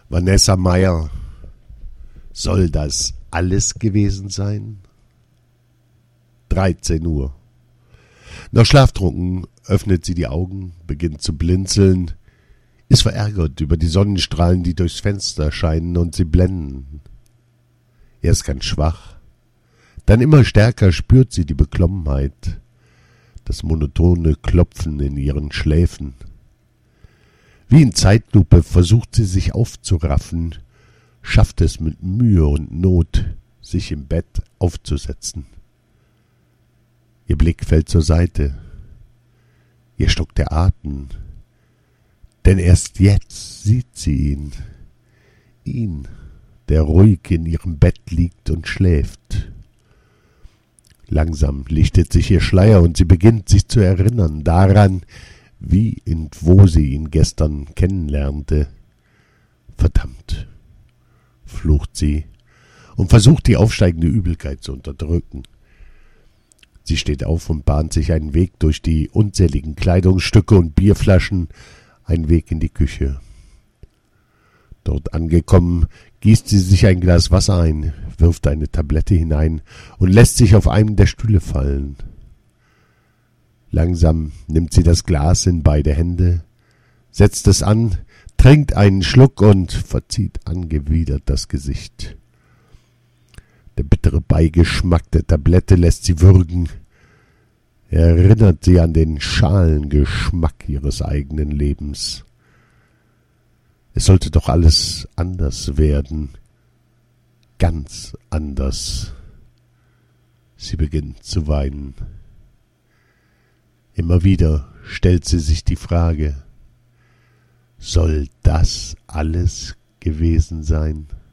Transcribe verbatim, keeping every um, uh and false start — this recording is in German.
Vanessa Meyer, soll das alles gewesen sein? dreizehn Uhr. Noch schlaftrunken öffnet sie die Augen, beginnt zu blinzeln, ist verärgert über die Sonnenstrahlen, die durchs Fenster scheinen und sie blenden. Erst ganz schwach, dann immer stärker spürt sie die Beklommenheit, das monotone Klopfen in ihren Schläfen. Wie in Zeitlupe versucht sie sich aufzuraffen, schafft es mit Mühe und Not, sich im Bett aufzusetzen. Ihr Blick fällt zur Seite. Ihr stockt der Atem. Denn erst jetzt sieht sie ihn. Ihn, der ruhig in ihrem Bett liegt und schläft. Langsam lichtet sich ihr Schleier und sie beginnt sich zu erinnern daran, wie und wo sie ihn gestern kennenlernte. Verdammt, flucht sie und versucht die aufsteigende Übelkeit zu unterdrücken. Sie steht auf und bahnt sich einen Weg durch die unzähligen Kleidungsstücke und Bierflaschen, einen Weg in die Küche. Dort angekommen, gießt sie sich ein Glas Wasser ein, wirft eine Tablette hinein und lässt sich auf einen der Stühle fallen. Langsam nimmt sie das Glas in beide Hände, setzt es an, trinkt einen Schluck und verzieht angewidert das Gesicht. Der bittere Beigeschmack der Tablette lässt sie würgen. Er erinnert sie an den schalen Geschmack ihres eigenen Lebens. Es sollte doch alles anders werden, ganz anders. Sie beginnt zu weinen. Immer wieder stellt sie sich die Frage, soll das alles gewesen sein?